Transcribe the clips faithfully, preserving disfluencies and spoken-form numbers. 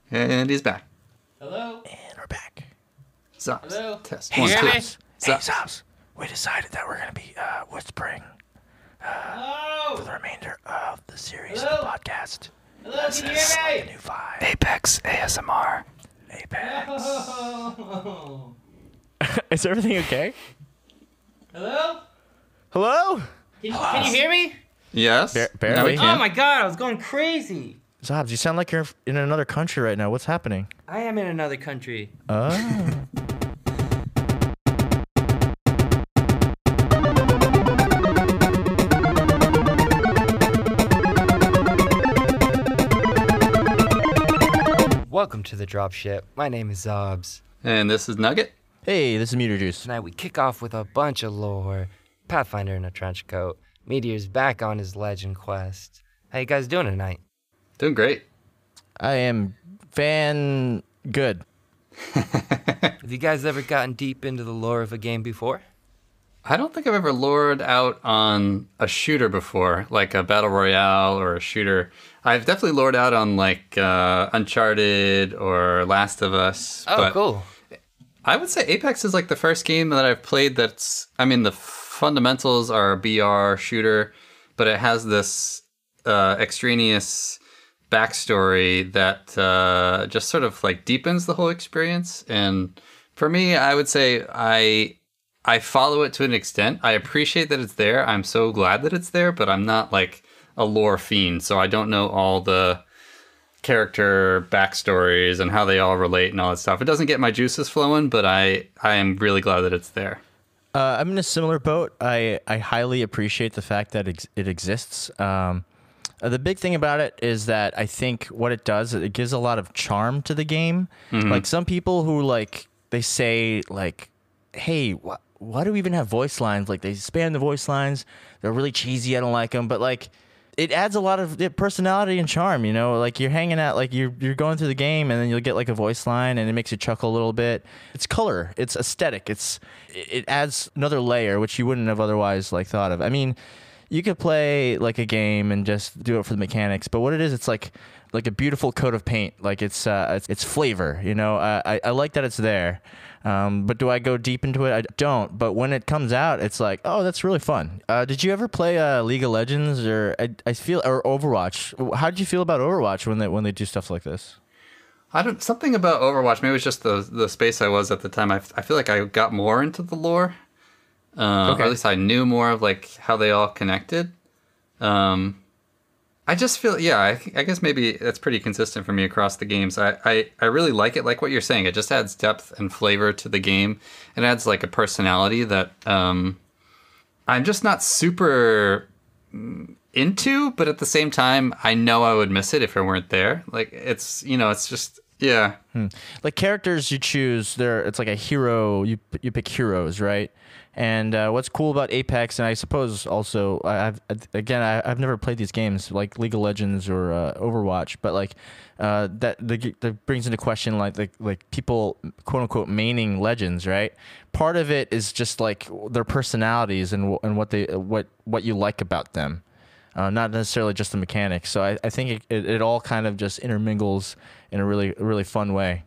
And he's back. Hello? And we're back. Zops. Hello? Test. Hey, One, two. Zops. Hey, Zops. Zops, we decided that we're going to be uh, whispering Hello? for the remainder of the series Hello? of the podcast. Hello, This can you is hear like me? a new vibe. Apex A S M R. Apex. Oh. Is everything okay? Hello? Hello? Can you, can you hear me? Yes. Bar- Now we barely. can. Oh my god, I was going crazy. Zops, you sound like you're in another country right now. What's happening? I am in another country. Oh. Welcome to the Dropship. My name is Zobs. And this is Nugget. Hey, this is Meter Juice. Tonight we kick off with a bunch of lore. Pathfinder in a trench coat. Meteor's back on his legend quest. How you guys doing tonight? Doing great. I am fan good. Have you guys ever gotten deep into the lore of a game before? I don't think I've ever lured out on a shooter before, like a battle royale or a shooter. I've definitely lured out on like uh, Uncharted or Last of Us. Oh, but cool. I would say Apex is like the first game that I've played that's, I mean, the fundamentals are a B R shooter, but it has this uh, extraneous backstory that uh, just sort of like deepens the whole experience. And for me, I would say I I follow it to an extent. I appreciate that it's there. I'm so glad that it's there, but I'm not like a lore fiend, so I don't know all the character backstories and how they all relate and all that stuff. It doesn't get my juices flowing, but I, I am really glad that it's there. Uh, I'm in a similar boat. I, I highly appreciate the fact that ex- it exists. Um, uh, the big thing about it is that I think what it does, it gives a lot of charm to the game. Mm-hmm. Like some people who like, they say like, hey, wh- why do we even have voice lines? Like they span the voice lines. They're really cheesy. I don't like them. But like, it adds a lot of personality and charm, you know, like you're hanging out, like you're, you're going through the game and then you'll get like a voice line and it makes you chuckle a little bit. It's color, it's aesthetic. It's, it adds another layer, which you wouldn't have otherwise like thought of. I mean, you could play like a game and just do it for the mechanics, but what it is, it's like, like a beautiful coat of paint. Like it's, uh, it's, it's flavor, you know, uh, I, I like that it's there. Um, but do I go deep into it? I don't. But when it comes out, it's like, oh, that's really fun. Uh, did you ever play uh, League of Legends or I, I feel or Overwatch? How did you feel about Overwatch when they when they do stuff like this? I don't something about Overwatch. Maybe it was just the the space I was at the time. I, I feel like I got more into the lore, uh, Okay. or at least I knew more of like how they all connected. Um, I just feel, yeah, I, I guess maybe that's pretty consistent for me across the games. I, I, I really like it, like what you're saying. It just adds depth and flavor to the game. It adds like a personality that um, I'm just not super mm, into, but at the same time, I know I would miss it if it weren't there. Like it's, you know, it's just, yeah. Hmm. Like characters you choose, they're it's like a hero. You you pick heroes, right? And uh, what's cool about Apex, and I suppose also, I- I've again, I, I've never played these games like League of Legends or uh, Overwatch, but like uh, that the, that brings into question like like like people quote unquote maining legends, right? Part of it is just like their personalities and and what they what what you like about them. Uh, not necessarily just the mechanics. So I, I think it, it, it all kind of just intermingles in a really really fun way.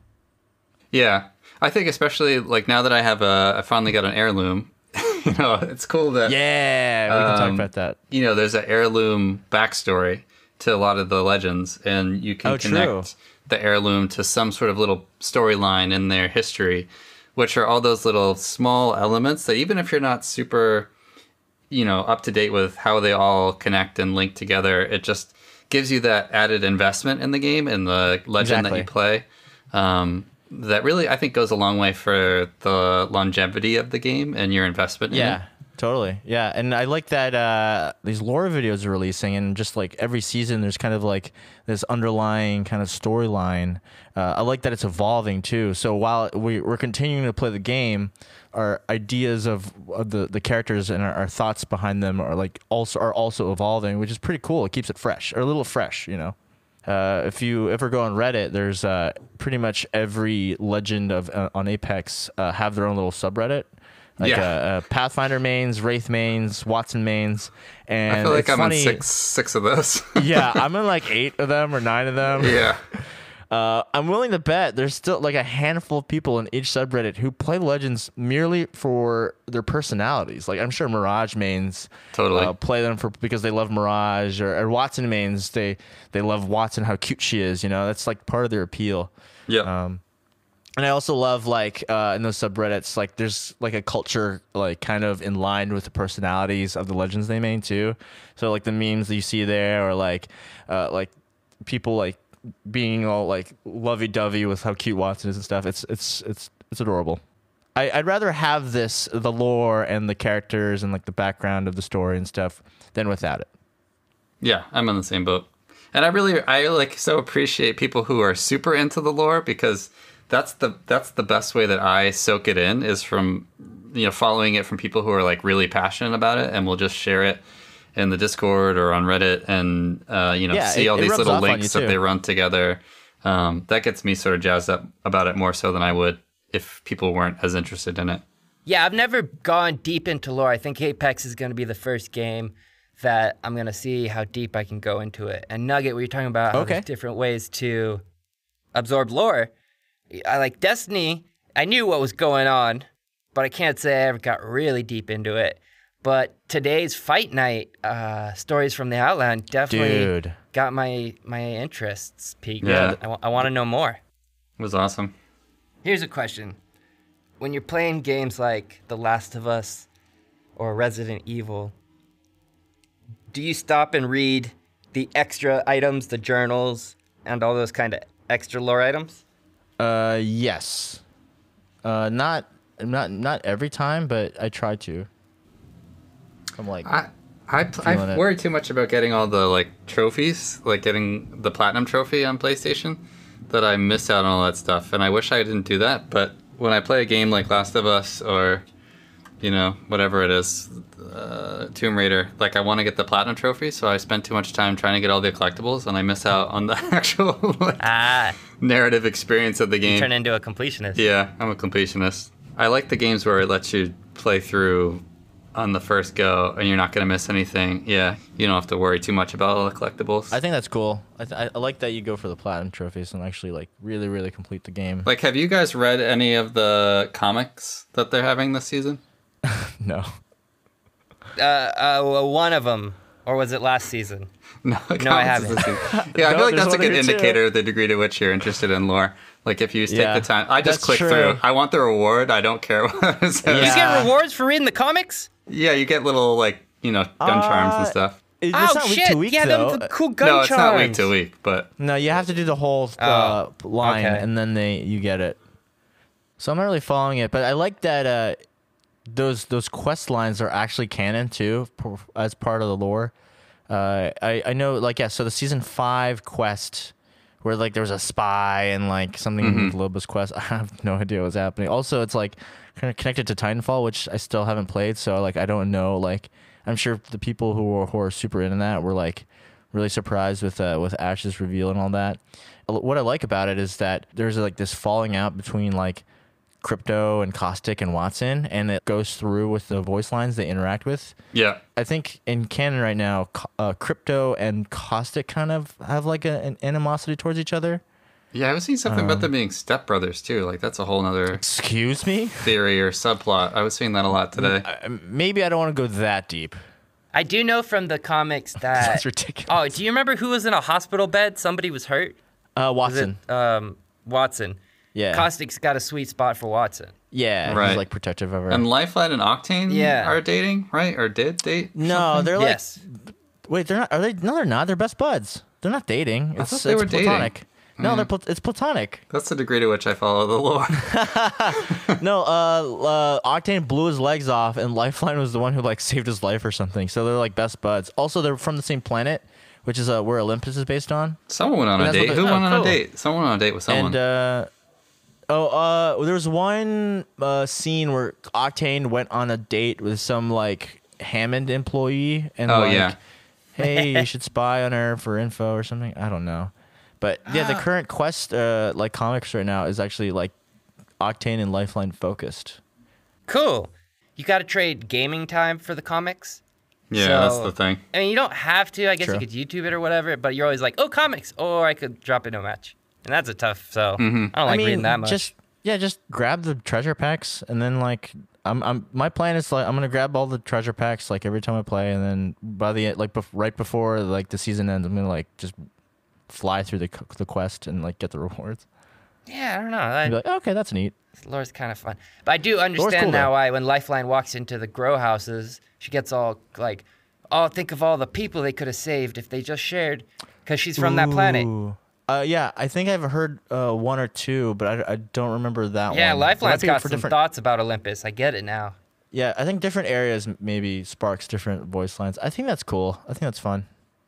Yeah. I think especially like now that I have a, I finally got an heirloom, you know, it's cool that, Yeah, we can talk Um, about that. you know, there's an heirloom backstory to a lot of the legends, and you can Oh, true. connect the heirloom to some sort of little storyline in their history, which are all those little small elements that even if you're not super, you know, up to date with how they all connect and link together, it just gives you that added investment in the game and the legend that Exactly. you play. Um, that really, I think, goes a long way for the longevity of the game and your investment in it. Yeah, totally. Yeah, and I like that uh, these lore videos are releasing, and just like every season, there's kind of like this underlying kind of storyline. Uh, I like that it's evolving too. So while we, we're continuing to play the game, our ideas of, of the, the characters and our, our thoughts behind them are like also are also evolving, which is pretty cool. It keeps it fresh, or a little fresh, you know. Uh, if you ever go on Reddit, there's uh, pretty much every legend of uh, on Apex uh, have their own little subreddit. Like Yeah. uh, uh, Pathfinder mains, Wraith mains, Watson mains, and I feel like it's I'm funny. in six six of those. Yeah, I'm in like eight of them or nine of them. Yeah. Uh, I'm willing to bet there's still like a handful of people in each subreddit who play Legends merely for their personalities. Like I'm sure Mirage mains Totally. uh, play them for because they love Mirage, or, or Watson mains they they love Watson, how cute she is. You know, that's like part of their appeal. Yeah. Um, and I also love like uh, in those subreddits, like there's like a culture like kind of in line with the personalities of the Legends they main too. So like the memes that you see there, or like uh, like people like being all like lovey-dovey with how cute Watson is and stuff. It's it's it's it's adorable. I, I'd rather have this the lore and the characters and like the background of the story and stuff than without it. Yeah, I'm on the same boat. And I really, I like so appreciate people who are super into the lore, because that's the that's the best way that I soak it in, is from, you know, following it from people who are like really passionate about it and will just share it in the Discord or on Reddit, and uh, you know, Yeah, see it- all it these rubs little off on links you, that too. they run together. Um, that gets me sort of jazzed up about it more so than I would if people weren't as interested in it. Yeah, I've never gone deep into lore. I think Apex is going to be the first game that I'm going to see how deep I can go into it. And Nugget, we were talking about how Okay. there's different ways to absorb lore. I like Destiny. I knew what was going on, but I can't say I ever got really deep into it. But today's Fight Night uh, stories from the Outland definitely Dude. got my my interests peaked. Yeah. I, want to know more. It was awesome. Here's a question. When you're playing games like The Last of Us or Resident Evil, do you stop and read the extra items, the journals, and all those kind of extra lore items? Uh, yes. Uh, not not not every time, but I try to. I'm like, I I Feeling I it. worry too much about getting all the like trophies, like getting the platinum trophy on PlayStation, that I miss out on all that stuff. And I wish I didn't do that. But when I play a game like Last of Us, or you know, whatever it is, uh, Tomb Raider, like I want to get the platinum trophy, so I spend too much time trying to get all the collectibles, and I miss out on the actual like, Ah, narrative experience of the game. turn into a completionist. Yeah, I'm a completionist. I like the games where it lets you play through on the first go, and you're not going to miss anything. Yeah, you don't have to worry too much about all the collectibles. I think that's cool. I, th- I like that you go for the platinum trophies and actually like really really complete the game. Like, have you guys read any of the comics that they're having this season? No. Uh, uh, well, one of them, or was it last season? No, No, I comics is haven't. this season. Yeah, I No, feel like there's that's a one good here, too. indicator of the degree to which you're interested in lore. Like, if you take Yeah, the time, I just that's click true. through. I want the reward. I don't care what it says. You Yeah. get rewards for reading the comics? Yeah, you get little like you know gun charms and Uh, stuff. It- Oh it's not week shit! to week yeah, though. them the cool gun No, it's not week charms. to week, but No, you have to do the whole uh, Oh, line, okay. and then they you get it. So I'm not really following it, but I like that uh, those those quest lines are actually canon too, p- as part of the lore. Uh, I I know, like yeah. So the season five quest, where like there was a spy and like something Mm-hmm. with Loba's quest. I have no idea what's happening. Also, it's like kind of connected to Titanfall, which I still haven't played. So like I don't know. Like I'm sure the people who are, who are super into that were like really surprised with uh, with Ash's reveal and all that. What I like about it is that there's like this falling out between like Crypto and Caustic and Watson, and it goes through with the voice lines they interact with. yeah. I think in canon right now, Ca- uh, Crypto and Caustic kind of have like a, an animosity towards each other. Yeah, I was seeing something Um, about them being stepbrothers too. Like that's a whole nother Excuse me? theory or subplot. I was seeing that a lot today. I- Maybe I don't want to go that deep. I do know from the comics that. That's ridiculous. Oh, do you remember who was in a hospital bed? Somebody was hurt. Uh, Was Watson. it um, Watson? Yeah. Caustic's got a sweet spot for Watson. yeah, Right. he's like protective of her. And Lifeline and Octane Yeah. are dating, right? Or did date? no, they're like Yes. wait, they're not. Are they? No, they're not. They're best buds. They're not dating. It's, thought they it's were dating. platonic. No, they're plat- it's platonic. That's the degree to which I follow the lore. No, uh, uh, Octane blew his legs off, and Lifeline was the one who like saved his life or something. So they're like best buds. Also, they're from the same planet, which is uh, where Olympus is based on. Someone went on a That's what date. the- Who oh, went on cool. a date? Someone went on a date with someone. And uh, oh, uh, there was one uh, scene where Octane went on a date with some like Hammond employee, and Oh, like, yeah. hey, you should spy on her for info or something. I don't know, but yeah, the current quest uh, like comics right now is actually like Octane and Lifeline focused. Cool. You got to trade gaming time for the comics. yeah, so- that's the thing. I mean, you don't have to. I guess True. you could YouTube it or whatever. But you're always like, oh, comics, or I could drop into a match. and that's a tough. So Mm-hmm. I don't like I mean, reading that much. just yeah, just grab the treasure packs, and then like I'm I'm my plan is like I'm gonna grab all the treasure packs like every time I play, and then by the like bef- right before like the season ends, I'm gonna like just fly through the the quest and like get the rewards. yeah, I don't know. I, And be like, oh, okay, that's neat. Lore's kind of fun, but I do understand cool, now though. why when Lifeline walks into the grow houses, she gets all like, "Oh, think of all the people they could have saved if they just shared," because she's from that planet. Ooh. Uh, yeah, I think I've heard uh, one or two, but I, I don't remember that Yeah, one. It might Lifeline's be got for some different. thoughts about Olympus. I get it now. Yeah, I think different areas maybe sparks different voice lines. I think that's cool. I think that's fun.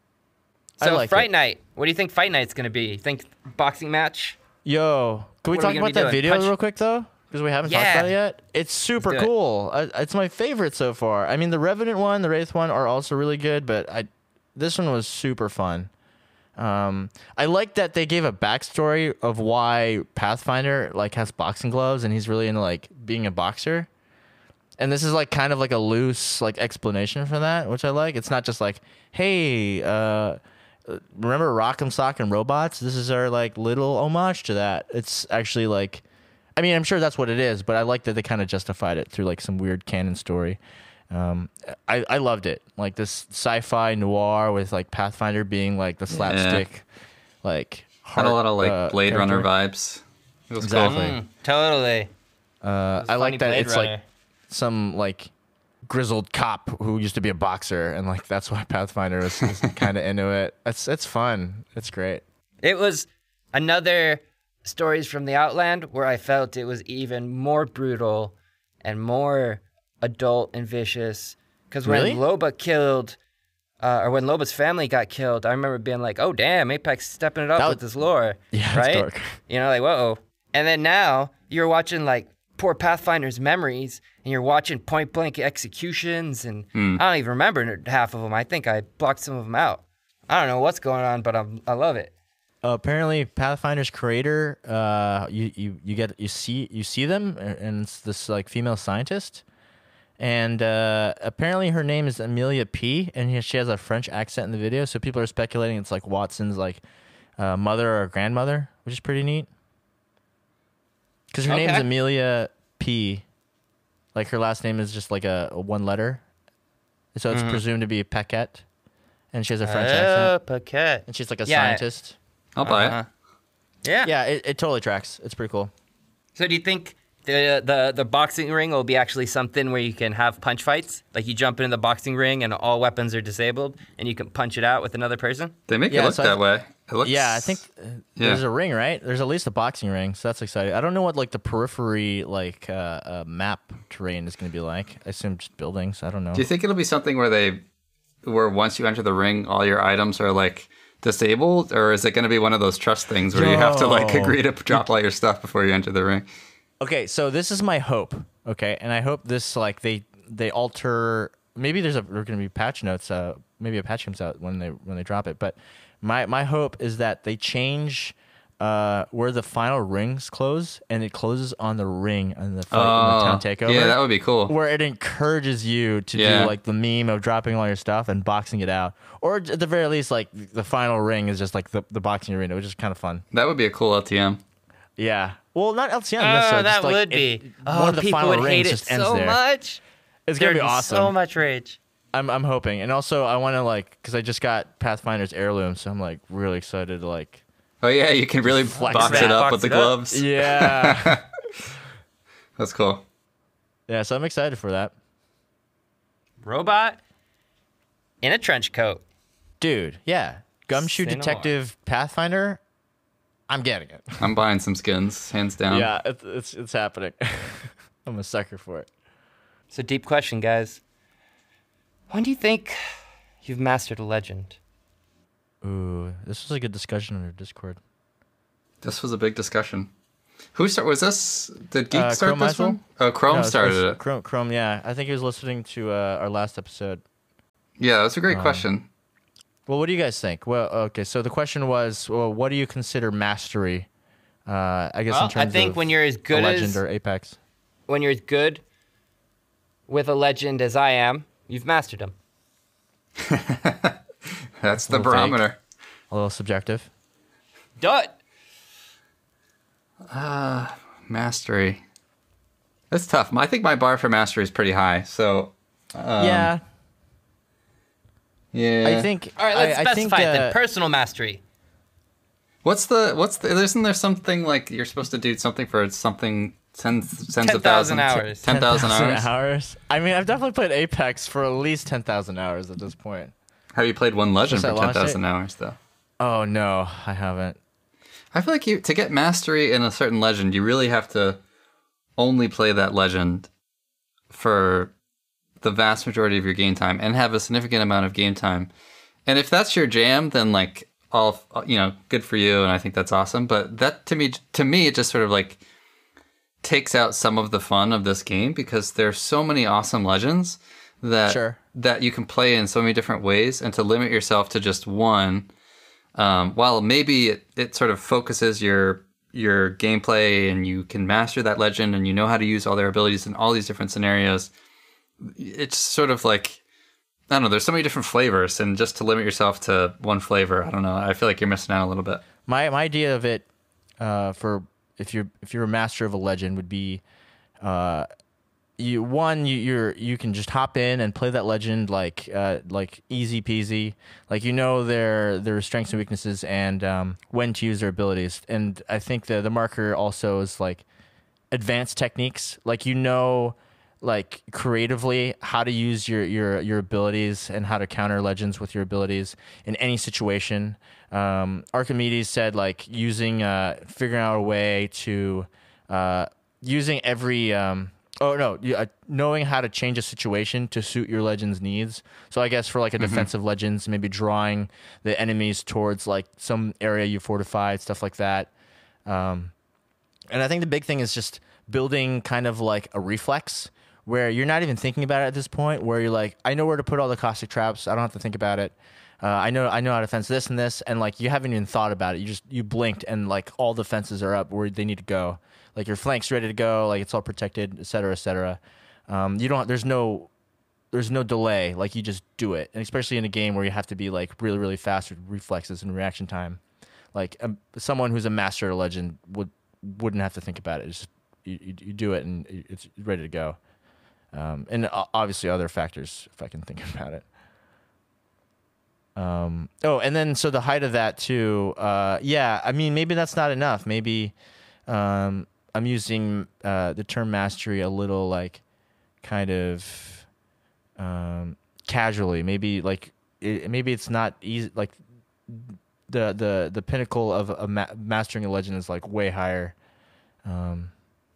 I So like Fright it. Night, what do you think Fight Night's gonna be? You think boxing match? Yo, can we What are talk we gonna about be that doing? video Punch- real quick though? Because we haven't Yeah. talked about it yet. It's super do it. cool. I, it's my favorite so far. I mean, the Revenant one, the Wraith one are also really good, but I this one was super fun. Um, I like that they gave a backstory of why Pathfinder like has boxing gloves and he's really into like being a boxer. And this is like kind of like a loose like explanation for that, which I like. It's not just like, hey, uh, remember Rock'em Sock and Robots? This is our like little homage to that. It's actually like, I mean, I'm sure that's what it is, but I like that they kind of justified it through like some weird canon story. Um, I, I loved it. Like this sci-fi noir with like Pathfinder being like the slapstick, like Had a lot of like uh, Blade Runner character. vibes. It was Exactly. cool. Mm, totally. Uh, I Funny like that Blade it's Runner. like some like grizzled cop who used to be a boxer, and like that's why Pathfinder is, is kind of into it. It's it's fun. It's great. It was another Stories from the Outland where I felt it was even more brutal and more adult and vicious. Because when Really? Loba killed, uh, or when Loba's family got killed, I remember being like, "Oh damn, Apex stepping it up That with was- this lore." Yeah, right? it's dark. You know, like whoa. And then now you're watching like poor Pathfinder's memories, and you're watching point blank executions, and Hmm. I don't even remember half of them. I think I blocked some of them out. I don't know what's going on, but I'm, I love it. Uh, apparently, Pathfinder's creator, uh, you, you you get you see you see them, and it's this like female scientist, and uh, apparently her name is Amelia P, and he- she has a French accent in the video, so people are speculating it's like Watson's like uh, mother or grandmother, which is pretty neat. Because her name's Okay. Amelia P, like her last name is just like a, a one letter, so it's presumed to be Paquette, and she has a French Oh, accent, Paquette. and she's like a Yeah. scientist. I'll buy Uh-huh. it. Yeah. Yeah, it, it totally tracks. It's pretty cool. So do you think the the the boxing ring will be actually something where you can have punch fights? Like you jump into the boxing ring and all weapons are disabled, and you can punch it out with another person? They make Yeah, it look so I that th- way. It looks. Yeah, I think uh, Yeah. there's a ring, right? There's at least a boxing ring, so that's exciting. I don't know what like the periphery like uh, uh, map terrain is going to be like. I assume just buildings. I don't know. Do you think it'll be something where they, where once you enter the ring, all your items are like disabled, or is it going to be one of those trust things where you have to like Yo. agree to drop all your stuff before you enter the ring? Okay, so this is my hope. Okay, and I hope this like they they alter. Maybe there's a there's going to be patch notes. Uh, maybe a patch comes out when they when they drop it. But my my hope is that they change uh, where the final rings close, and it closes on the ring on the, fight, in the town takeover. yeah, that would be cool. Where it encourages you to Yeah. do like the meme of dropping all your stuff and boxing it out, or at the very least, like the final ring is just like the, the boxing arena, which is kind of fun. That would be a cool L T M. Yeah, well, not L T M. Oh, necessarily, that just, like, would it- be. one Oh, of the people final would rings hate it just ends so there. much. It's gonna There'd be awesome. So much rage. I'm I'm hoping, and also I want to like because I just got Pathfinder's heirloom, so I'm like really excited to like. Oh yeah, you can really Flex box that. it up Box with the it up. gloves. Yeah, That's cool. yeah. So I'm excited for that, Robot in a trench coat. dude. Yeah, Gumshoe Say no Detective Pathfinder. I'm getting it. I'm buying some skins, hands down. Yeah, it's it's, it's happening. I'm a sucker for it. So deep question, guys. When do you think you've mastered a legend? Ooh, this was a good discussion on our Discord. This was a big discussion. Who start? Was this? Did Geek Uh, start Chrome this Isol? one? Oh, Chrome No, it's- started it's it. Chrome, Chrome, yeah. I think he was listening to uh, our last episode. Yeah, that's a great Um, question. Well, what do you guys think? Well, okay, so the question was, well, what do you consider mastery? Uh, I guess Well, in terms I think of when you're as a good legend as or Apex. when you're as good with a legend as I am, you've mastered him. That's the little vague. barometer. A little subjective. Dut. Uh, mastery. It's tough. I think my bar for mastery is pretty high. So um, yeah, yeah. I think. All right, let's I, I specify think, it then. uh, Personal mastery. What's the what's the? Isn't there something like you're supposed to do something for something tens tens ten of thousand thousands, hours. ten thousand hours? hours. I mean, I've definitely played Apex for at least ten thousand hours at this point. Have you played one legend Since I for ten launched it? thousand hours though? Oh no, I haven't. I feel like you to get mastery in a certain legend, you really have to only play that legend for the vast majority of your game time and have a significant amount of game time. And if that's your jam, then like all you know, good for you, and I think that's awesome. But that to me, to me, it just sort of like takes out some of the fun of this game because there's so many awesome legends that Sure. that you can play in so many different ways, and to limit yourself to just one. Um, while maybe it, it sort of focuses your your gameplay and you can master that legend and you know how to use all their abilities in all these different scenarios, it's sort of like, I don't know, there's so many different flavors, and just to limit yourself to one flavor, I don't know, I feel like you're missing out a little bit. My my idea of it, uh, for if you're if you're a master of a legend, would be, uh, you one you you're you can just hop in and play that legend like uh like easy peasy, like you know their their strengths and weaknesses and um when to use their abilities. And I think the the marker also is like advanced techniques, like you know like creatively how to use your your your abilities and how to counter legends with your abilities in any situation. um Archimedes said like using uh figuring out a way to uh using every um Oh no! Yeah, knowing how to change a situation to suit your legend's needs. So I guess for like a Mm-hmm. defensive legends, maybe drawing the enemies towards like some area you fortified, stuff like that. Um, and I think the big thing is just building kind of like a reflex where you're not even thinking about it at this point. Where you're like, I know where to put all the caustic traps. I don't have to think about it. Uh, I know I know how to fence this and this, and like you haven't even thought about it. You just you blinked, and like all the fences are up where they need to go. Like your flank's ready to go, like it's all protected, et cetera, et cetera. Um, you don't. There's no, there's no delay. Like you just do it, and especially in a game where you have to be like really, really fast with reflexes and reaction time. Like um, someone who's a master at a legend would wouldn't have to think about it. It's just you, you, you do it, and it's ready to go. Um, and obviously other factors, if I can think about it. Um, oh, and then so the height of that too. Uh, yeah, I mean maybe that's not enough. Maybe. Um, I'm using uh, the term mastery a little like kind of um, casually. Maybe like it, maybe it's not easy. Like the the the pinnacle of a ma- mastering a legend is like way higher. Um,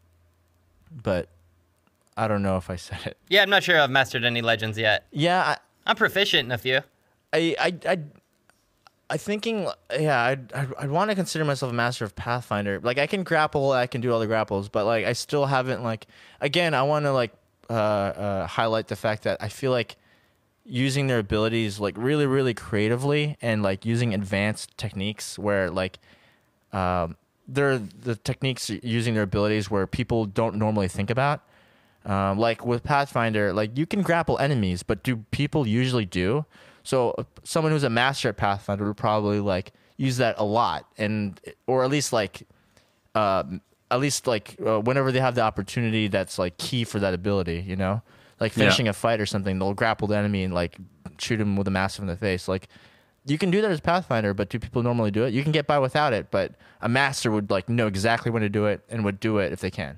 but I don't know if I said it. Yeah, I'm not sure I've mastered any legends yet. Yeah, I'm proficient in a few. I I I. I thinking, yeah, I'd, I'd, I'd want to consider myself a master of Pathfinder. Like, I can grapple, I can do all the grapples, but, like, I still haven't, like, again, I want to, like, uh, uh, highlight the fact that I feel like using their abilities, like, really, really creatively and, like, using advanced techniques where, like, um, they're the techniques using their abilities where people don't normally think about. Um, like, with Pathfinder, like, you can grapple enemies, but do people usually do? So uh, someone who's a master at Pathfinder would probably like use that a lot, and or at least like, uh, at least like uh, whenever they have the opportunity, that's like key for that ability. You know, like finishing Yeah. a fight or something, they'll grapple the enemy and like shoot him with a massive in the face. Like you can do that as Pathfinder, but do people normally do it? You can get by without it, but a master would like know exactly when to do it and would do it if they can.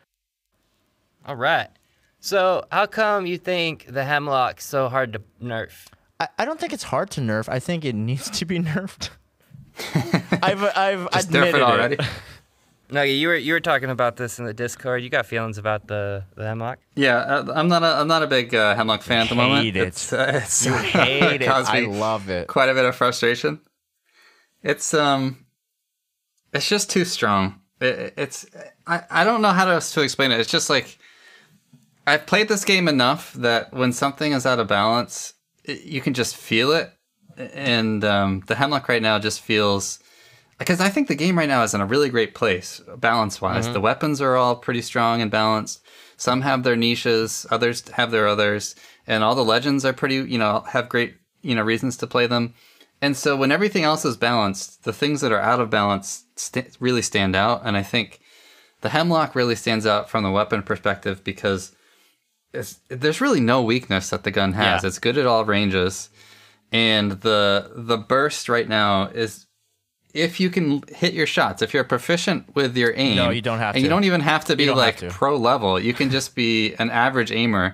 All right. So how come you think the Hemlock's so hard to nerf? I, I don't think it's hard to nerf. I think it needs to be nerfed. I've I've Just nerf admitted it already. No, you were you were talking about this in the Discord. You got feelings about the, the Hemlock? Yeah, uh, I'm not a I'm not a big uh, Hemlock fan at the moment. Hate it. It's, uh, it's You hate it. caused I me love it. quite a bit of frustration. It's um, it's just too strong. It, it's I, I don't know how to to explain it. It's just like I've played this game enough that when something is out of balance, it, you can just feel it. And um, the Hemlock right now just feels because I think the game right now is in a really great place, balance wise. Mm-hmm. The weapons are all pretty strong and balanced. Some have their niches, others have their others, and all the legends are pretty, you know, have great, you know, reasons to play them. And so when everything else is balanced, the things that are out of balance st- really stand out. And I think the Hemlock really stands out from the weapon perspective because it's, there's really no weakness that the gun has. Yeah. It's good at all ranges. And the the burst right now is, if you can hit your shots, if you're proficient with your aim. No, you don't have and to. you don't even have to be don't like have to. pro level. You can just be an average aimer.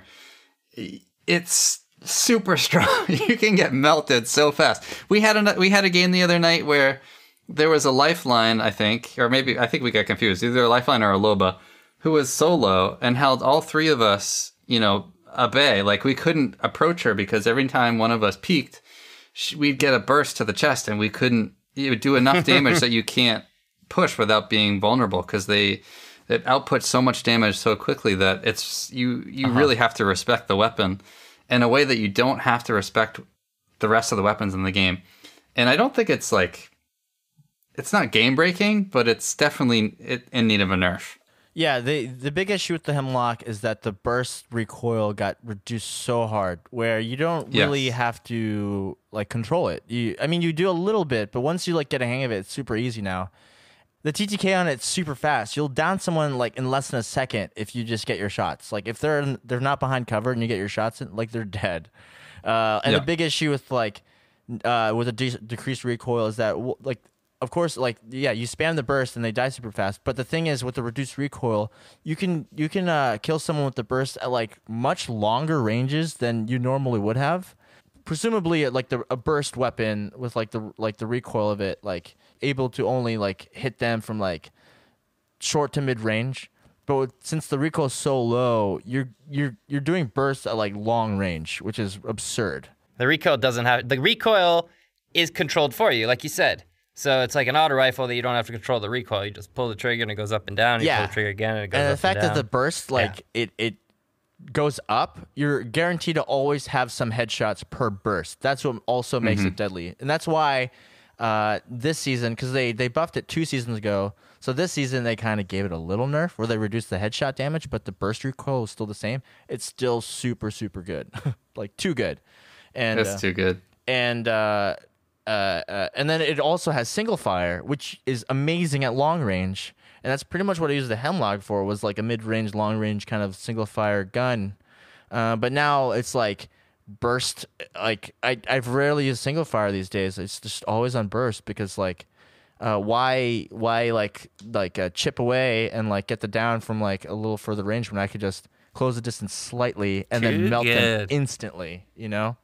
It's super strong. You can get melted so fast. We had a we had a game the other night where there was a lifeline, I think, or maybe I think we got confused. Either a lifeline or a Loba, who was solo and held all three of us, you know, a bay. Like we couldn't approach her because every time one of us peeked, she, we'd get a burst to the chest, and we couldn't. It would do enough damage that you can't push without being vulnerable because they it outputs so much damage so quickly that it's you you Uh-huh. really have to respect the weapon in a way that you don't have to respect the rest of the weapons in the game. And I don't think it's like it's not game breaking, but it's definitely it, in need of a nerf. Yeah, the the big issue with the Hemlock is that the burst recoil got reduced so hard, where you don't really Yes. have to like control it. You, I mean, you do a little bit, but once you like get a hang of it, it's super easy now. The T T K on it's super fast. You'll down someone like in less than a second if you just get your shots. Like if they're in, they're not behind cover and you get your shots in, like they're dead. Uh, and Yeah. the big issue with like uh, with a de- decreased recoil is that w- like. Of course, like yeah, you spam the burst and they die super fast. But the thing is, with the reduced recoil, you can you can uh, kill someone with the burst at like much longer ranges than you normally would have. Presumably, like the a burst weapon with like the like the recoil of it, like able to only like hit them from like short to mid range. But with, since the recoil is so low, you're you're you're doing bursts at like long range, which is absurd. The recoil doesn't have the recoil is controlled for you, like you said. So it's like an auto rifle that you don't have to control the recoil. You just pull the trigger and it goes up and down. You Yeah. pull the trigger again and it goes And up the fact and down. that the burst, like it, it goes up, you're guaranteed to always have some headshots per burst. That's what also makes it deadly, and that's why uh, this season, because they they buffed it two seasons ago, so this season they kind of gave it a little nerf where they reduced the headshot damage, but the burst recoil is still the same. It's still super super good, like too good, and It's uh, too good. and uh, uh, uh, and then it also has single fire, which is amazing at long range, and that's pretty much what I used the Hemlock for. Was like a mid range, long range kind of single fire gun, uh, but now it's like burst. Like I I've rarely used single fire these days. It's just always on burst because like. Uh, why why like like uh, chip away and like get the down from like a little further range when I could just close the distance slightly and Too then melt them good. instantly, you know?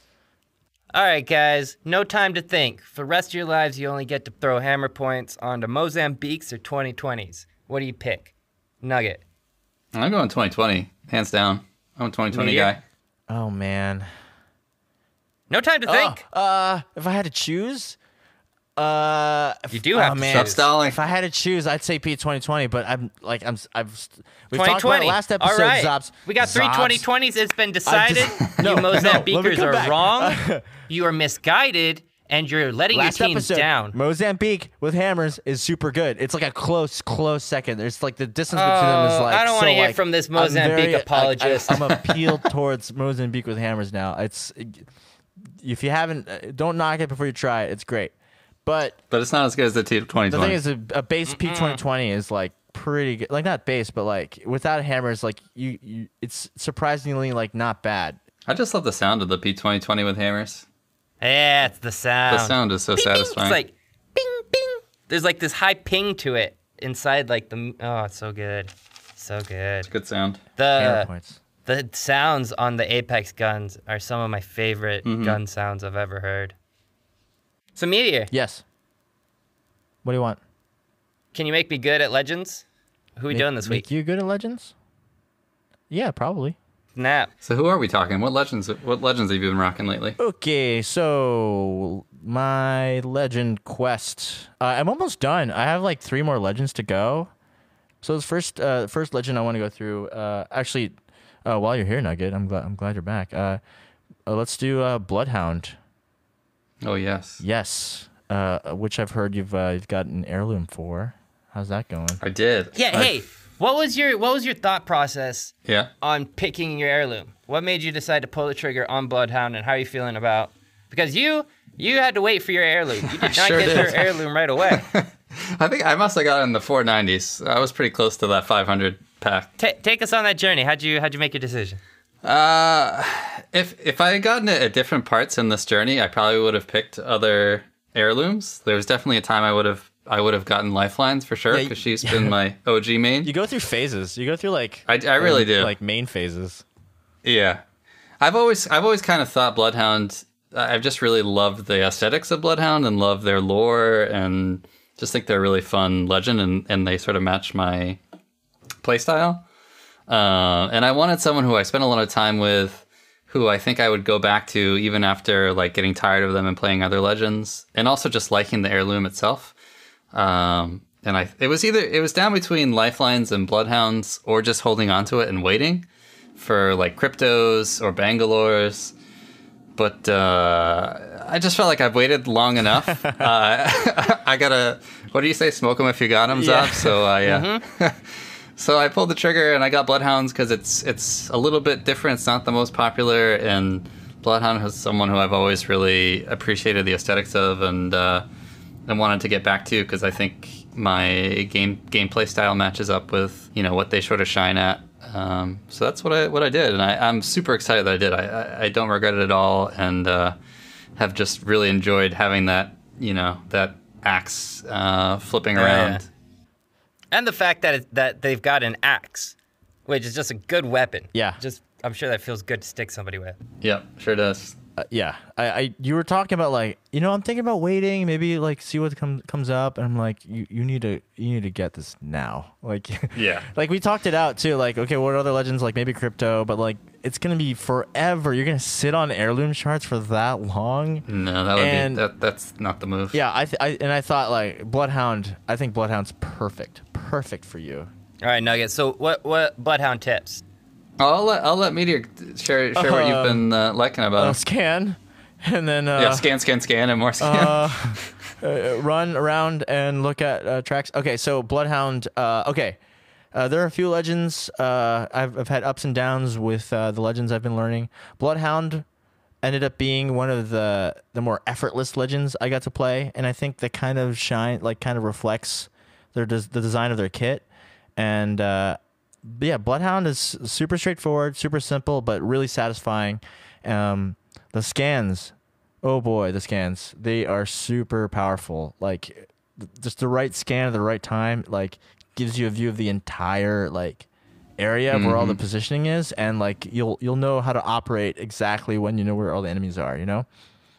All right, guys, no time to think. For the rest of your lives, you only get to throw hammer points onto Mozambiques or twenty twenties. What do you pick? Nugget. I'm going twenty twenty, hands down. I'm a twenty twenty Meteor? guy. Oh man. No time to think. Oh, uh, if I had to choose, uh, You do oh, have to man. Stop stalling. If I had to choose, I'd say P twenty twenty. But I'm like I'm I've we've talked about twenty twenty. it last episode. All right. Zops. We got three Zops. twenty twenties. It's been decided. No, you no, let me Mozambiquers come are back. wrong. You are misguided, and you're letting Last your teams episode, down. Mozambique with hammers is super good. It's like a close, close second. There's like the distance between them is Oh, like. I don't so, wanna hear like, from this I'm Mozambique very- I- apologist. I, I'm appealed towards Mozambique with hammers now. It's if you haven't, uh, don't knock it before you try it. It's great, but But it's not as good as the T twenty the twenty. thing is, a, a base P twenty twenty is like pretty good. Like not base, but like without hammers, like you, you it's surprisingly like not bad. I just love the sound of the P twenty twenty with hammers. Yeah, it's the sound. The sound is so Bing, bing. satisfying. It's like bing, bing. There's like this high ping to it inside, like the. Oh, it's so good, so good. Good sound. Hammer The points. the sounds on the Apex guns are some of my favorite gun sounds I've ever heard. So Meteor, Yes. What do you want? can you make me good at Legends? Who are we Make- doing this make week? you good at Legends? Yeah, probably. Snap. So who are we talking? What legends? What legends have you been rocking lately? Okay, so my legend quest. Uh, I'm almost done. I have like three more legends to go. So the first, uh, first legend I want to go through. Uh, actually, uh, while you're here, Nugget, I'm glad I'm glad you're back. Uh, uh, let's do uh, Bloodhound. Oh yes, Yes, uh, which I've heard you've uh, you've got an heirloom for. How's that going? I did. Yeah. I- Hey, what was your what was your thought process Yeah. on picking your heirloom? What made you decide to pull the trigger on Bloodhound, and how are you feeling about Because you you had to wait for your heirloom. You did not Sure get did. your heirloom right away. I think I must have got it in the four nineties. I was pretty close to that five hundred pack. Ta take us on that journey. How'd you how'd you make your decision? Uh, if if I had gotten it at different parts in this journey, I probably would have picked other heirlooms. There was definitely a time I would have I would have gotten lifelines for sure Yeah, because she's been my O G main. You go through phases. You go through like I, I really um, do. like main phases. Yeah, I've always I've always kind of thought Bloodhound. I've just really loved the aesthetics of Bloodhound and love their lore and just think they're a really fun legend and, and they sort of match my playstyle. Uh, and I wanted someone who I spent a lot of time with, who I think I would go back to even after like getting tired of them and playing other legends, and also just liking the heirloom itself. Um, and I it was either it was down between Lifelines and Bloodhounds, or just holding onto it and waiting for like Cryptos or Bangalores. But uh, I just felt like I've waited long enough. uh, I gotta, what do you say? Smoke them if you got them, Yeah. Zop. So I, uh, Mm-hmm. so I pulled the trigger and I got Bloodhounds because it's it's a little bit different. It's not the most popular, and Bloodhound is someone who I've always really appreciated the aesthetics of and uh, and wanted to get back to because I think my game gameplay style matches up with you know what they sort of shine at. Um, so that's what I what I did, and I, I'm super excited that I did. I, I, I don't regret it at all, and uh, have just really enjoyed having that you know that axe uh, flipping Yeah, around. yeah. And the fact that it, that they've got an axe, which is just a good weapon. Yeah. Just I'm sure that feels good to stick somebody with. Yep, sure does. Uh, yeah, I, I you were talking about like you know I'm thinking about waiting, maybe like see what comes comes up, and I'm like you, you need to you need to get this now, like Yeah. like we talked it out too, like okay, what other legends, like maybe Crypto, but like it's gonna be forever. You're gonna sit on heirloom shards for that long. No, that would And- be that. That's not the move. Yeah, I, th- I and I thought like Bloodhound. I think Bloodhound's perfect, perfect for you. All right, Nugget. So what what Bloodhound tips? I'll let I'll let Meteor share share what you've Um, been uh, liking about Uh, him. scan, and then uh, Yeah, scan, scan, scan, and more scan. uh, uh, run around and look at uh, tracks. Okay, so Bloodhound. Uh, okay, uh, there are a few legends. Uh, I've I've had ups and downs with uh, the legends I've been learning. Bloodhound ended up being one of the the more effortless legends I got to play, and I think that kind of shine like kind of reflects their des- the design of their kit, and uh, but yeah, Bloodhound is super straightforward, super simple, but really satisfying. Um, the scans. Oh boy, the scans. They are super powerful. Like th- just the right scan at the right time like gives you a view of the entire like area where all the positioning is, and like you'll you'll know how to operate exactly when you know where all the enemies are, you know?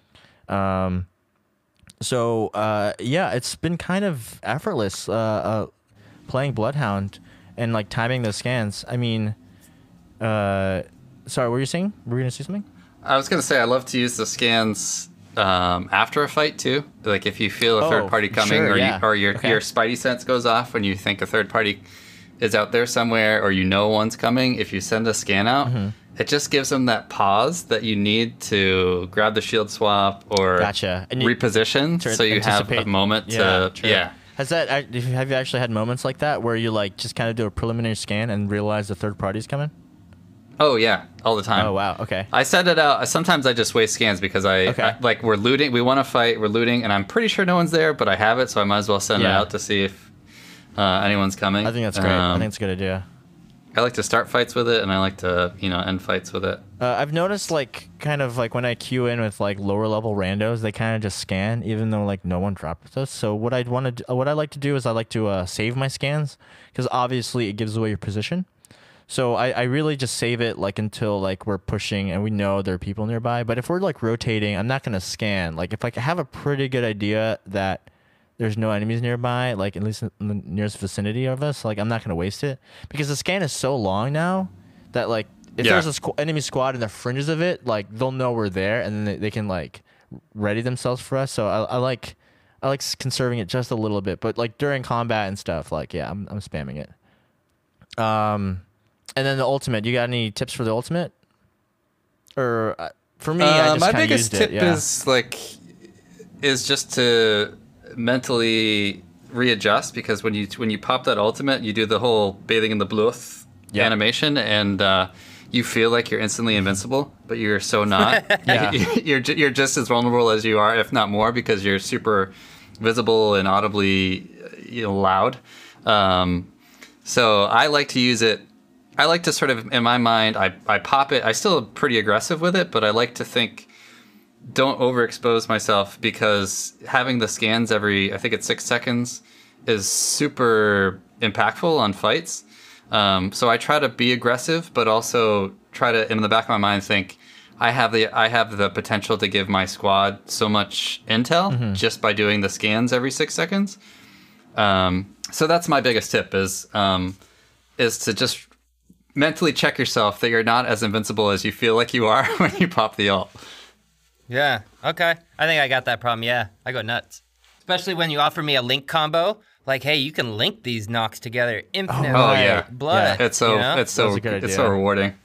Um so uh yeah, it's been kind of effortless uh, uh playing Bloodhound and like timing those scans. I mean uh sorry, what were you saying? Were you gonna say something? I was gonna say I love to use the scans um, after a fight too. Like if you feel a Oh, third party coming, sure, or yeah. you, or your Okay. your spidey sense goes off when you think a third party is out there somewhere, or you know one's coming. If you send a scan out, Mm-hmm. it just gives them that pause that you need to grab the shield swap or Gotcha. And you- reposition, to so you have a anticipate- moment Yeah, to true. yeah. Has that act- have you actually had moments like that where you like just kind of do a preliminary scan and realize the third party's coming? Oh yeah, all the time. Oh wow, okay. I send it out. Sometimes I just waste scans because I, Okay. I like we're looting. We want to fight. We're looting, and I'm pretty sure no one's there, but I have it, so I might as well send it Yeah. out to see if uh, anyone's coming. I think that's great. I Um, think it's a good idea. I like to start fights with it, and I like to you know end fights with it. Uh, I've noticed like kind of like when I queue in with like lower level randos, they kind of just scan even though like no one dropped us. So what I'd want to what I like to do is I like to uh, save my scans because obviously it gives away your position. So I, I really just save it like until like we're pushing and we know there are people nearby. But if we're like rotating, I'm not gonna scan. Like if I have a pretty good idea that there's no enemies nearby, like at least in the nearest vicinity of us, like I'm not gonna waste it because the scan is so long now that like if Yeah. there's a squ- enemy squad in the fringes of it, like they'll know we're there and then they, they can like ready themselves for us. So I, I like I like s- conserving it just a little bit, but like during combat and stuff, like yeah, I'm I'm spamming it. Um, and then the ultimate. You got any tips for the ultimate? Or uh, for me, I Uh, just my kinda biggest used it, tip yeah. is like is just to mentally readjust because when you when you pop that ultimate, you do the whole bathing in the blood Yeah. animation, and uh, you feel like you're instantly invincible, but you're so not. Yeah. you're ju- you're just as vulnerable as you are, if not more, because you're super visible and audibly, you know, loud. Um, so I like to use it. I like to sort of, in my mind, I, I pop it. I still pretty aggressive with it, but I like to think, don't overexpose myself, because having the scans every, I think it's six seconds, is super impactful on fights. Um, so I try to be aggressive, but also try to, in the back of my mind, think I have the I have the potential to give my squad so much intel mm-hmm. just by doing the scans every six seconds. Um, so that's my biggest tip is um, is to just mentally check yourself that you're not as invincible as you feel like you are when you pop the ult. Yeah. Okay. I think I got that problem. Yeah. I go nuts. Especially when you offer me a link combo. Like, hey, you can link these knocks together infinitely. Oh, yeah. Blood. Yeah. It's so you know? it's so it's so rewarding.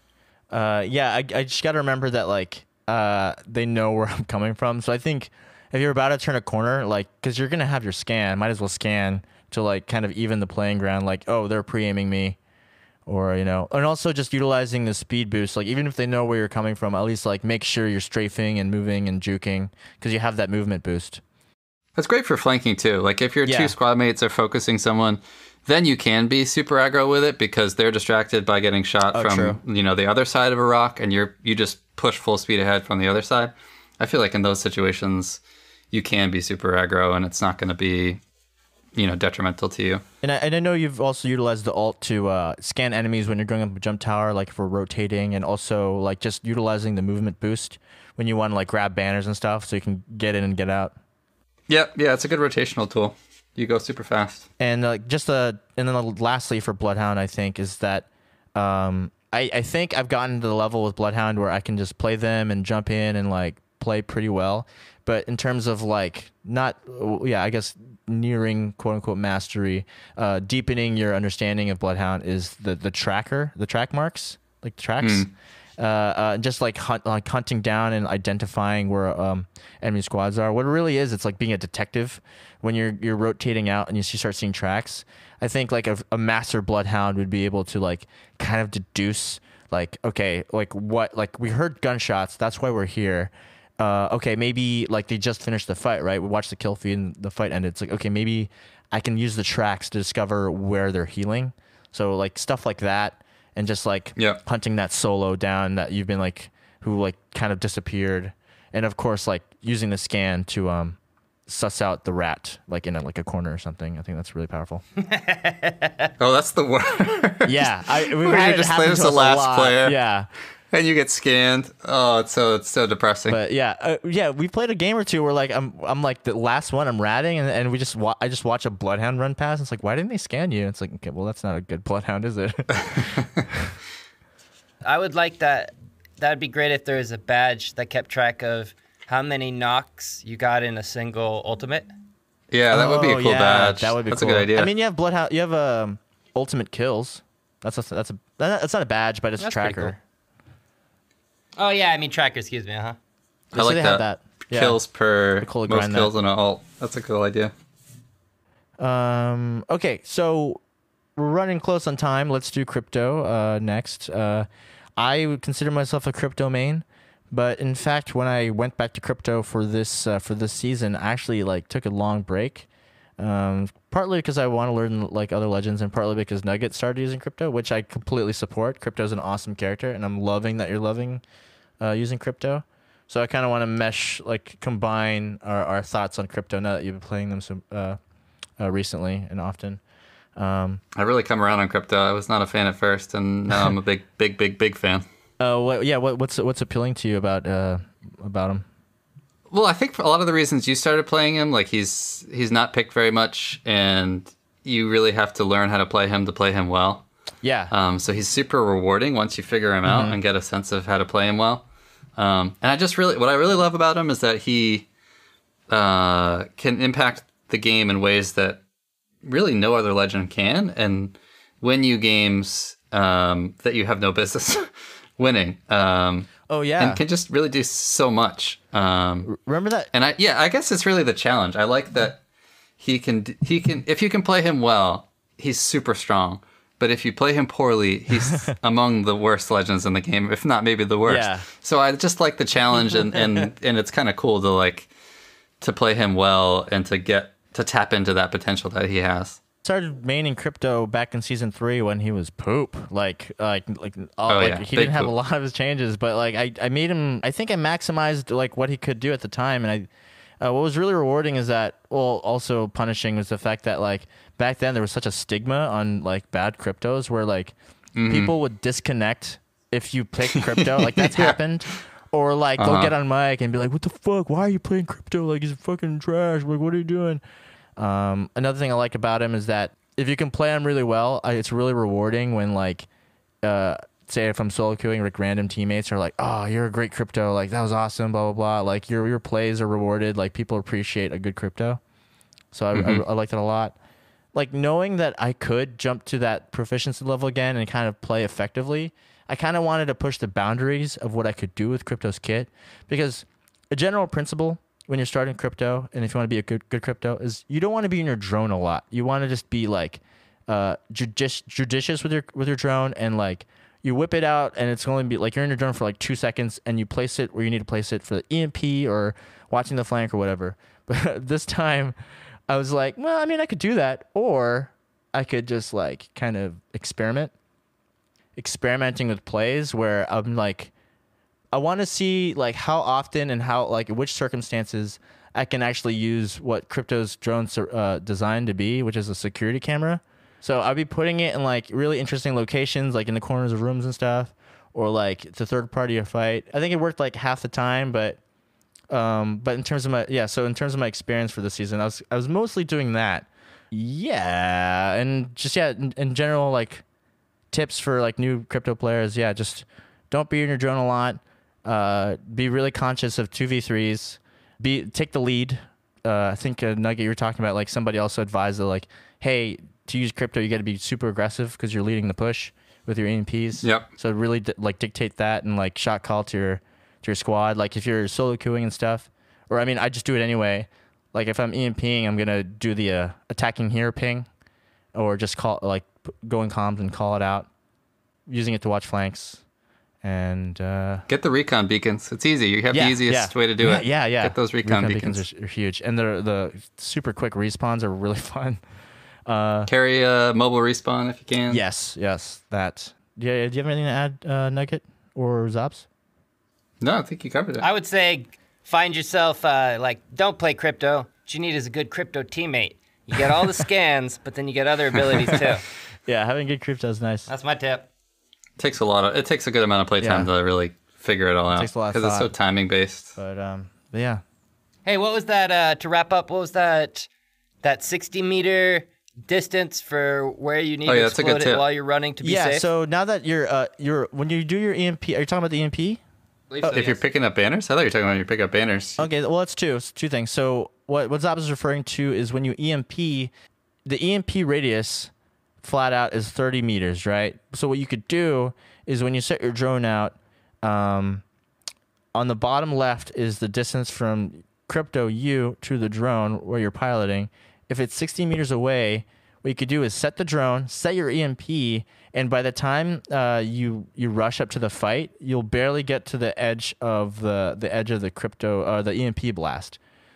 Uh, yeah, I, I just got to remember that, like, uh, they know where I'm coming from. So I think if you're about to turn a corner, like, because you're going to have your scan, might as well scan to, like, kind of even the playing ground. Like, oh, they're pre-aiming me. Or, you know, and also just utilizing the speed boost. Like, even if they know where you're coming from, at least, like, make sure you're strafing and moving and juking because you have that movement boost. That's great for flanking, too. Like, if your Yeah. two squad mates are focusing someone, then you can be super aggro with it because they're distracted by getting shot Oh, from, true. you know, the other side of a rock, and you're you just push full speed ahead from the other side. I feel like in those situations, you can be super aggro, and it's not going to be, you know, detrimental to you. And I, and I know you've also utilized the ult to uh, scan enemies when you're going up a jump tower, like for rotating, and also like just utilizing the movement boost when you want to like grab banners and stuff so you can get in and get out. Yep, yeah, it's a good rotational tool. You go super fast. And uh, just uh, and then lastly for Bloodhound, I think is that um, I I think I've gotten to the level with Bloodhound where I can just play them and jump in and like play pretty well. But in terms of like not yeah, I guess nearing quote unquote mastery, uh, deepening your understanding of Bloodhound is the the tracker, the track marks, like tracks. Mm. Uh, uh, just like hunt, like hunting down and identifying where um, enemy squads are. What it really is, it's like being a detective when you're you're rotating out and you start seeing tracks. I think like a, a master bloodhound would be able to like kind of deduce like, okay, like what, like we heard gunshots, that's why we're here. Uh, okay, maybe like they just finished the fight, right? We watched the kill feed and the fight ended. It's like, okay, maybe I can use the tracks to discover where they're healing. So like stuff like that. And just like yeah. hunting that solo down that you've been like, who like kind of disappeared. And of course, like using the scan to um, suss out the rat, like in a, like a corner or something. I think that's really powerful. Oh, that's the worst. Yeah. I, we've Where had you it just happen play as to the us a last lot. player. Yeah. And you get scanned. Oh, it's so it's so depressing. But yeah, uh, yeah, we played a game or two where like I'm I'm like the last one I'm ratting and, and we just wa- I just watch a bloodhound run past. And it's like, why didn't they scan you? It's like, okay, well that's not a good bloodhound, is it? I would like that. That'd be great if there was a badge that kept track of how many knocks you got in a single ultimate. Yeah, that would be a cool oh, yeah, badge. That would be That's cool. a good idea. I mean, you have bloodhound, you have um, ultimate kills. That's a, that's a that's not a badge, but it's That's a pretty tracker. cool. Oh yeah, I mean tracker. Excuse me. Uh huh. I So like they that. have that. Yeah. Kills per Cool to most grind kills that. in an ult. That's a cool idea. Um. Okay, so we're running close on time. Let's do crypto uh, next. Uh, I would consider myself a crypto main, but in fact, when I went back to crypto for this uh, for this season, I actually like took a long break. Um, partly because I want to learn like other legends, and partly because Nugget started using crypto, which I completely support. Crypto is an awesome character, and I'm loving that you're loving uh, using crypto. So I kind of want to mesh, like combine our, our thoughts on crypto now that you've been playing them so uh, uh, recently and often. Um, I really come around on crypto. I was not a fan at first, and now I'm a big, big, big, big fan. uh, what, yeah, what, what's what's appealing to you about uh, about him? Well, I think for a lot of the reasons you started playing him, like he's he's not picked very much, and you really have to learn how to play him to play him well. Yeah. Um, so he's super rewarding once you figure him out Mm-hmm. and get a sense of how to play him well. Um, and I just really, what I really love about him is that he uh, can impact the game in ways that really no other legend can, and win you games um, that you have no business winning. Um, oh yeah. and can just really do so much. Um, Remember that? and I, yeah, I guess it's really the challenge. I like that he can, he can, if you can play him well, he's super strong. but if you play him poorly, he's among the worst legends in the game, if not maybe the worst. Yeah. So I just like the challenge, and and, and it's kind of cool to like to play him well and to get to tap into that potential that he has. Started maining crypto back in season three when he was poop. Like, like, like, all, Oh, like yeah. he Big didn't have poop. a lot of his changes, but like, I, I made him. I think I maximized like what he could do at the time, and I, uh, what was really rewarding is that, well, also punishing was the fact that like back then there was such a stigma on like bad cryptos where like Mm-hmm. people would disconnect if you picked crypto. Like that's happened. Or like they'll Uh-huh. get on mic and be like, "What the fuck? Why are you playing crypto? Like he's fucking trash. Like what are you doing?" Um, another thing I like about him is that if you can play him really well, I, it's really rewarding when like, uh, say if I'm solo queuing, like random teammates are like, "Oh, you're a great crypto. Like that was awesome." Blah blah blah. Like your your plays are rewarded. Like people appreciate a good crypto. So I, Mm-hmm. I, I like that a lot. Like knowing that I could jump to that proficiency level again and kind of play effectively, I kind of wanted to push the boundaries of what I could do with crypto's kit, because a general principle when you're starting crypto, and if you want to be a good good crypto, is you don't want to be in your drone a lot. You want to just be like uh, judici- judicious with your with your drone, and like you whip it out, and it's only be like you're in your drone for like two seconds, and you place it where you need to place it for the E M P or watching the flank or whatever. But this time, I was like, well, I mean, I could do that, or I could just like kind of experiment, experimenting with plays where I'm like, I want to see like how often and how like in which circumstances I can actually use what crypto's drone's uh, designed to be, which is a security camera. So I'll be putting it in like really interesting locations, like in the corners of rooms and stuff, or like it's a third party to fight. I think it worked like half the time, but um, but in terms of my yeah, so in terms of my experience for the season, I was I was mostly doing that. Yeah, and just yeah, in, in general, like tips for like new crypto players. Yeah, just don't be in your drone a lot. Uh, be really conscious of two v threes. Be take the lead. Uh, I think uh, Nugget, you were talking about like somebody also advised that like, hey, to use crypto, you got to be super aggressive because you're leading the push with your E M Ps. Yep. So really di- like dictate that and like shot call to your to your squad. Like if you're solo queuing and stuff, or I mean, I just do it anyway. Like if I'm EMPing, I'm gonna do the uh, attacking here ping, or just call like p- go in comms and call it out, using it to watch flanks, and uh, Get the recon beacons. It's easy. You have yeah, the easiest yeah. way to do yeah, it. Yeah, yeah. Get those recon, beacons. are, are huge, and the the super quick respawns are really fun. Uh, Carry a mobile respawn if you can. yes, yes, that. Yeah, do you have anything to add, uh, Nugget or Zops? No, I think you covered it. I would say find yourself, uh, like, don't play crypto. What you need is a good crypto teammate. You get all the scans, but then you get other abilities too. Yeah, having good crypto is nice. That's my tip. takes a lot of. It takes a good amount of playtime Yeah. to really figure it all out. takes a lot of because it's so thought. timing based. But um, but yeah. Hey, what was that, uh, to wrap up, what was that, that sixty meter distance for where you need Oh, yeah, to that's a good explode it tip. while you're running to be Yeah, safe? so now that you're uh you're when you do your E M P, are you talking about the E M P? If you're picking up banners, I thought you were talking about you pick up banners. Okay, well it's two, it's two things. So what what Zops is referring to is when you E M P, the E M P radius flat out is thirty meters, right? So what you could do is when you set your drone out, um, on the bottom left is the distance from crypto U to the drone where you're piloting. If it's sixty meters away, what you could do is set the drone, set your E M P, and by the time uh, you you rush up to the fight, you'll barely get to the edge of the the edge of the crypto uh, the E M P blast.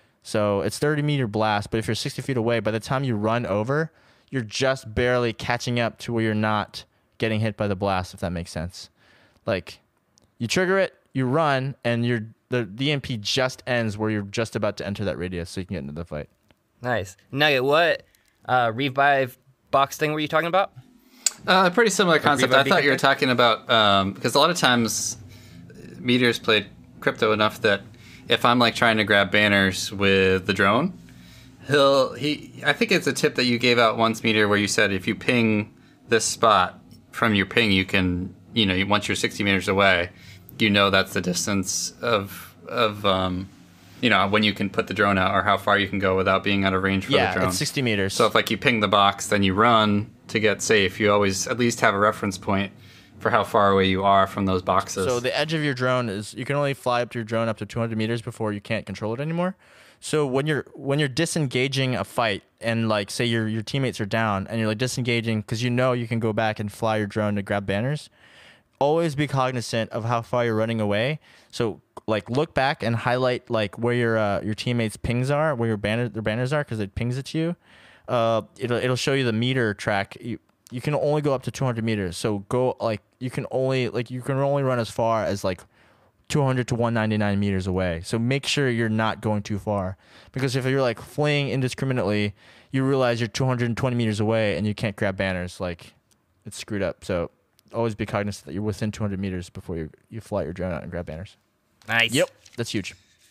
So it's thirty meter blast, but if you're sixty feet away, by the time you run over, you're just barely catching up to where you're not getting hit by the blast, if that makes sense. Like you trigger it, you run, and you're the, the E M P just ends where you're just about to enter that radius, so you can get into the fight. Nice. Nugget, what uh, revive box thing were you talking about? Uh, pretty similar concept. revive I thought you were beacon? talking about um, because a lot of times Meteor's played crypto enough that if I'm like trying to grab banners with the drone, he'll he. I think it's a tip that you gave out once, Meteor, where you said if you ping this spot from your ping, you can you know once you're sixty meters away, you know that's the distance of of um, you know when you can put the drone out or how far you can go without being out of range for the Yeah, drone. it's sixty meters. So if like you ping the box, then you run to get safe. You always at least have a reference point for how far away you are from those boxes. So the edge of your drone is you can only fly up to your drone up to two hundred meters before you can't control it anymore. So when you're when you're disengaging a fight and like say your your teammates are down and you're like disengaging because you know you can go back and fly your drone to grab banners, always be cognizant of how far you're running away. So like look back and highlight like where your uh, your teammates' pings are, where your banner their banners are, because it pings it to you. Uh, it'll it'll show you the meter track. You you can only go up to two hundred meters. So go like you can only like you can only run as far as like two hundred to one ninety-nine meters away. So make sure you're not going too far, because if you're like fleeing indiscriminately, you realize you're two hundred twenty meters away and you can't grab banners. Like it's screwed up. So always be cognizant that you're within two hundred meters before you you fly your drone out and grab banners. Nice. Yep, that's huge.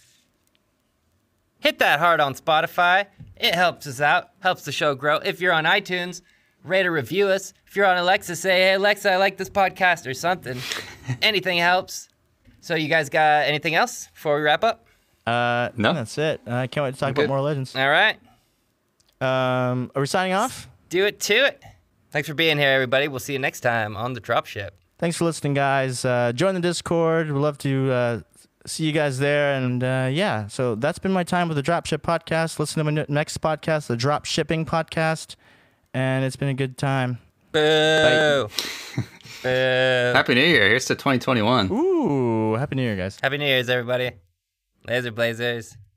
Hit that heart on Spotify. It helps us out, helps the show grow. If you're on iTunes, rate or review us. If you're on Alexa, say, hey, Alexa, I like this podcast or something. Anything helps. So you guys got anything else before we wrap up? Uh, No. that's it. I can't wait to talk I'm about good. more Legends. All right. Um, are we signing off? Do it to it. Thanks for being here, everybody. We'll see you next time on The Dropship. Thanks for listening, guys. Uh, join the Discord. We'd love to uh, see you guys there. And uh, yeah, so that's been my time with the Dropship podcast. Listen to my n- next podcast, the Drop Shipping podcast. And it's been a good time. Boo. Boo. Happy New Year. Here's to twenty twenty-one. Ooh, Happy New Year, guys. Happy New Year's, everybody. Laser Blazers.